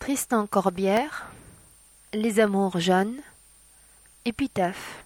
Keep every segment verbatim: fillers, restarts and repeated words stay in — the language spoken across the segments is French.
Tristan Corbière, Les amours jeunes, épitaphe.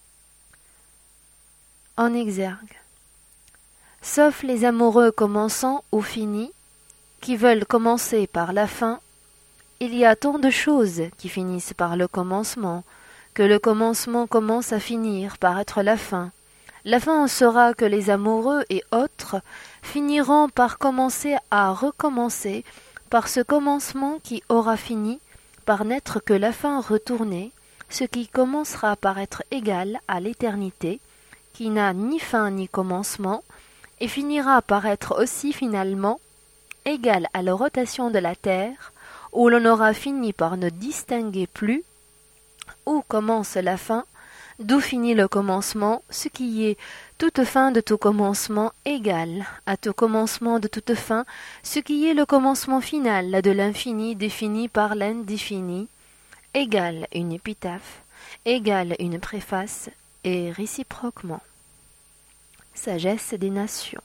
En exergue. Sauf les amoureux commençants ou finis, qui veulent commencer par la fin, il y a tant de choses qui finissent par le commencement, que le commencement commence à finir par être la fin. La fin en sera que les amoureux et autres finiront par commencer à recommencer par ce commencement qui aura fini par n'être que la fin retournée, ce qui commencera par être égal à l'éternité, qui n'a ni fin ni commencement, et finira par être aussi finalement égal à la rotation de la Terre, où l'on aura fini par ne distinguer plus où commence la fin, d'où finit le commencement, ce qui est toute fin de tout commencement égale à tout commencement de toute fin, ce qui est le commencement final de l'infini défini par l'indéfini, égale une épitaphe, égale une préface, et réciproquement. Sagesse des nations.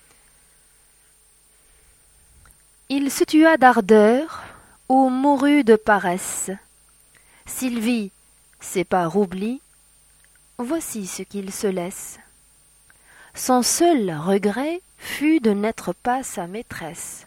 Il se tua d'ardeur ou mourut de paresse. Sylvie, c'est par oubli, voici ce qu'il se laisse. Son seul regret fut de n'être pas sa maîtresse.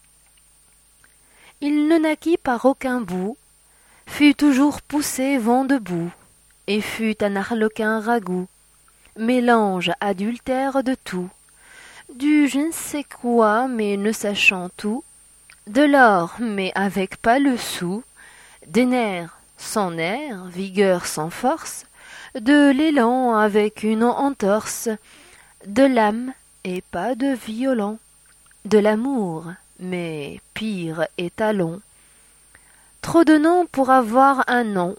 Il ne naquit par aucun bout, fut toujours poussé vent debout, et fut un arlequin ragoût, mélange adultère de tout, du je ne sais quoi mais ne sachant tout, de l'or mais avec pas le sou, des nerfs sans nerfs, vigueur sans force, de l'élan avec une entorse, de l'âme et pas de violent, de l'amour, mais pire étalon. Trop de noms pour avoir un nom.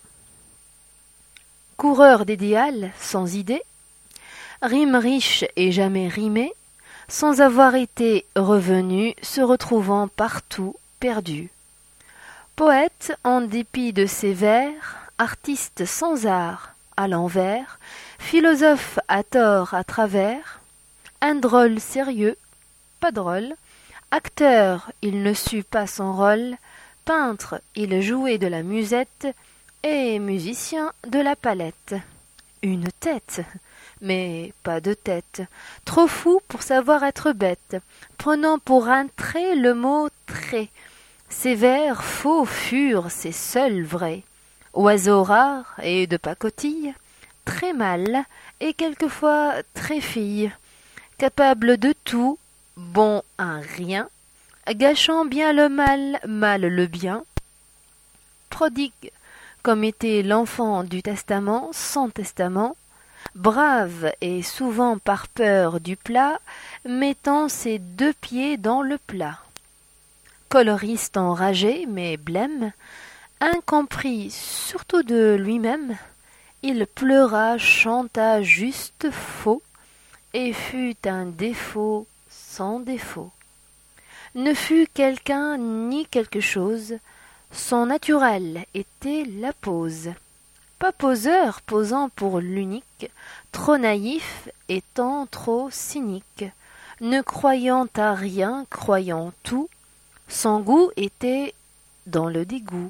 Coureur d'idéal sans idée, rime riche et jamais rimé, sans avoir été revenu, se retrouvant partout perdu. Poète en dépit de ses vers, artiste sans art, à l'envers, philosophe à tort à travers, un drôle sérieux, pas drôle, acteur, il ne sut pas son rôle, peintre, il jouait de la musette, et musicien de la palette. Une tête, mais pas de tête, trop fou pour savoir être bête, prenant pour un trait le mot trait. Ses vers faux furent ses seuls vrais. Oiseau rare et de pacotille, très mal et quelquefois très fille, capable de tout, bon à rien, gâchant bien le mal, mal le bien, prodigue comme était l'enfant du testament sans testament, brave et souvent par peur du plat, mettant ses deux pieds dans le plat. Coloriste enragé mais blême, incompris surtout de lui-même, il pleura, chanta juste faux, et fut un défaut sans défaut. Ne fut quelqu'un ni quelque chose, son naturel était la pose. Pas poseur posant pour l'unique, trop naïf étant trop cynique, ne croyant à rien, croyant tout, son goût était dans le dégoût.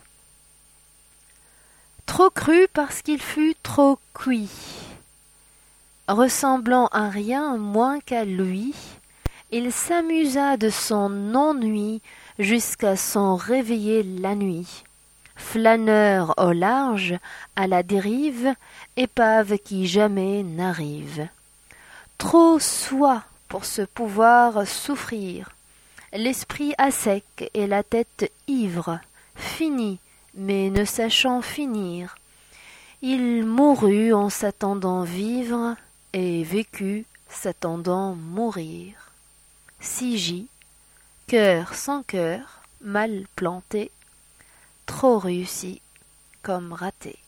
Trop cru parce qu'il fut trop cuit, ressemblant à rien moins qu'à lui, il s'amusa de son ennui jusqu'à s'en réveiller la nuit. Flâneur au large, à la dérive, épave qui jamais n'arrive. Trop soi pour se pouvoir souffrir, l'esprit à sec et la tête ivre, fini, mais ne sachant finir. Il mourut en s'attendant vivre, et vécut s'attendant mourir. Sigie, cœur sans cœur, mal planté, trop réussi comme raté.